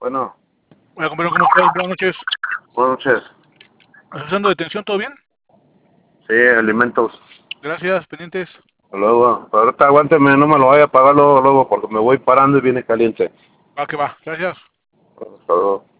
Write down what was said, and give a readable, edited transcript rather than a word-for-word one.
Bueno, Hola, compañero, ¿cómo estás? Buenas noches. buenas noches. ¿Estás usando detención? ¿Todo bien? Sí, alimentos. Gracias, pendientes. Hasta luego. Pero ahorita aguánteme, no me lo vaya a pagar luego, porque me voy parando y viene caliente. Va que va. Gracias. Hasta luego.